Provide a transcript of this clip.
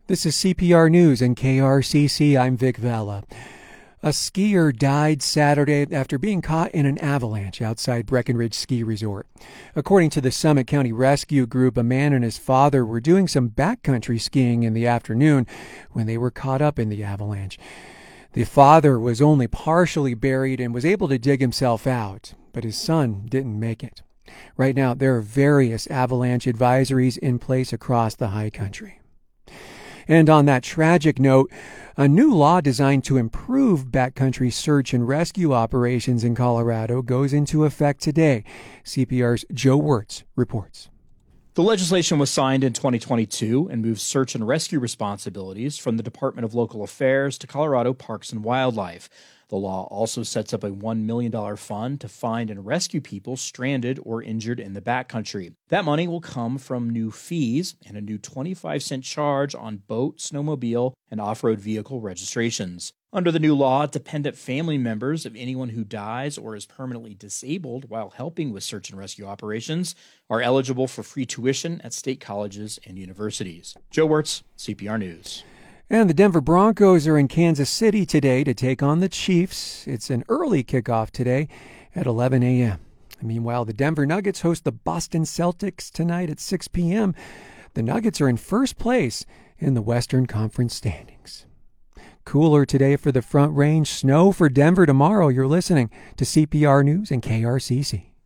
This is CPR News and KRCC. I'm Vic Vela. A skier died Saturday after being caught in an avalanche outside Breckenridge Ski Resort. According to the Summit County Rescue Group, a man and his father were doing some backcountry skiing in the afternoon when they were caught up in the avalanche. The father was only partially buried and was able to dig himself out, but his son didn't make it. Right now, there are various avalanche advisories in place across the high country. And on that tragic note, a new law designed to improve backcountry search and rescue operations in Colorado goes into effect today. CPR's Joe Wirtz reports. The legislation was signed in 2022 and moves search and rescue responsibilities from the Department of Local Affairs to Colorado Parks and Wildlife. The law also sets up a $1 million fund to find and rescue people stranded or injured in the backcountry. That money will come from new fees and a new 25-cent charge on boat, snowmobile, and off-road vehicle registrations. Under the new law, dependent family members of anyone who dies or is permanently disabled while helping with search and rescue operations are eligible for free tuition at state colleges and universities. Joe Wirtz, CPR News. And the Denver Broncos are in Kansas City today to take on the Chiefs. It's an early kickoff today at 11 a.m. Meanwhile, the Denver Nuggets host the Boston Celtics tonight at 6 p.m. The Nuggets are in first place in the Western Conference standings. Cooler today for the Front Range, snow for Denver tomorrow. You're listening to CPR News and KRCC.